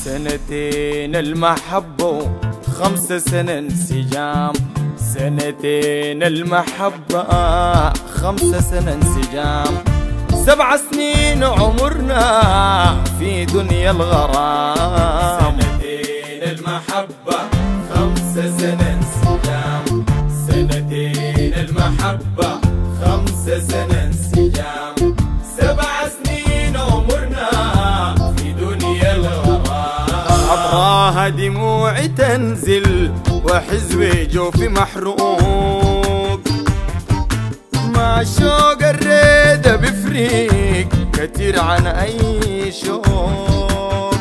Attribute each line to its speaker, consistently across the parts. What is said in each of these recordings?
Speaker 1: سنتين المحبة و5 سنة انسجام. سنتين المحبة 5 سنة انسجام. 7 سنين عمرنا في دنيا الغرام. سنتين المحبة 5 سنة انسجام. سنتين المحبة 5 سنة انسجام. 7 سنين عمرنا في دنيا الغرام. عطراها دموعي تنزل وحزبي جوفي محروق. مع شوق الريدة بفريق كتير عن أي شوق.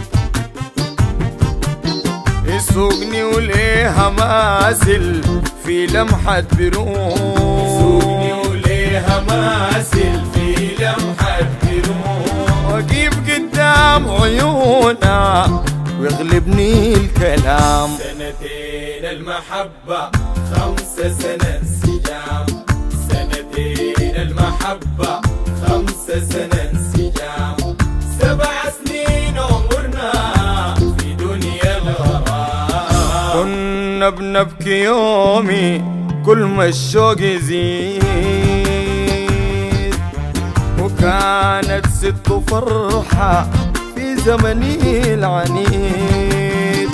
Speaker 1: يسوقني وليها ماسل في لمحة بروق. يسوقني وليها ماسل في لمحة بروق. وقيف قدام عيونها ويغلبني الكلام. سنتين المحبة 5 سنة انسجام. سنتين المحبة 5 سنة انسجام. 7 سنين عمرنا في دنيا الغرام. كنا بنبكي يومي كل ما الشوق يزيد. وكانت ست فرحة في زمني العنيد.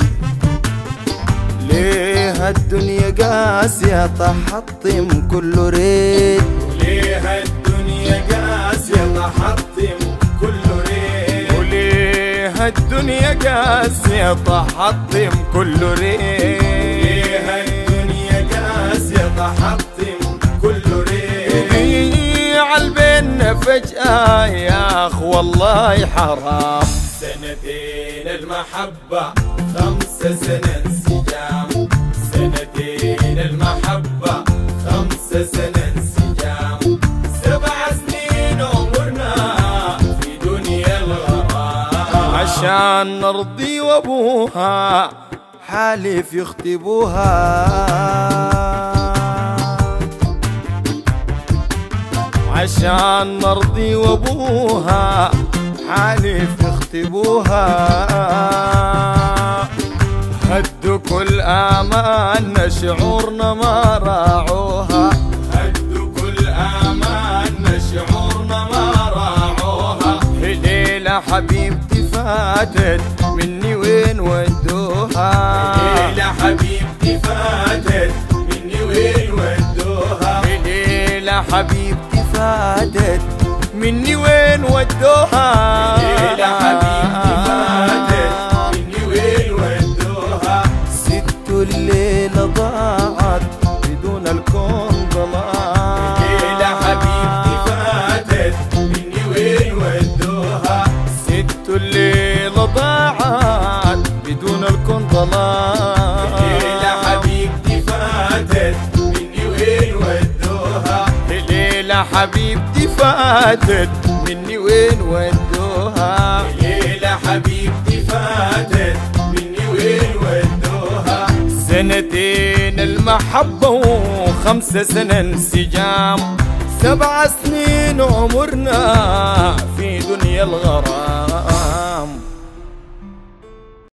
Speaker 1: ليه الدنيا قاسية تحطم كل ريد. وليه الدنيا قاسية تحطم كل ريد. وليه الدنيا قاسية تحطم كل ريد. وليه الدنيا قاسية تحطم كل ريد. يضيع البين فجأة يا أخ والله حرام. سنتين المحبة 5 سنة انسجام. سنتين المحبة 5 سنة انسجام. 7 سنين عمرنا في دنيا الغرام. عشان نرضي وابوها حالف يخطبوها. عشان نرضي وابوها حالف يخطبوها. هدوا كل آمالنا شعورنا ما راعوها. هدوا كل آمالنا شعورنا ما راعوها. ليلة حبيبتي فاتت مني وين ودوها. ليلة حبيبتي فاتت مني وين ودوها. ليلة حبيبتي فاتت مني وين ودوها. ليلة حبيبتي فاتت مني وين ودوها. ست الليلة ضاعت بدون الكون ضلال. ليلة حبيبتي فاتت مني وين ودوها. ست الليلة ضاعت بدون الكون ضلال. ليلة حبيبتي فاتت مني وين ودوها. ليلة حبيبتي فاتت مني وين ودوها. ليلة حبيبتي فاتت مني وين ودوها. سنتين المحبة و5 سنة انسجام. 7 سنين عمرنا في دنيا الغرام.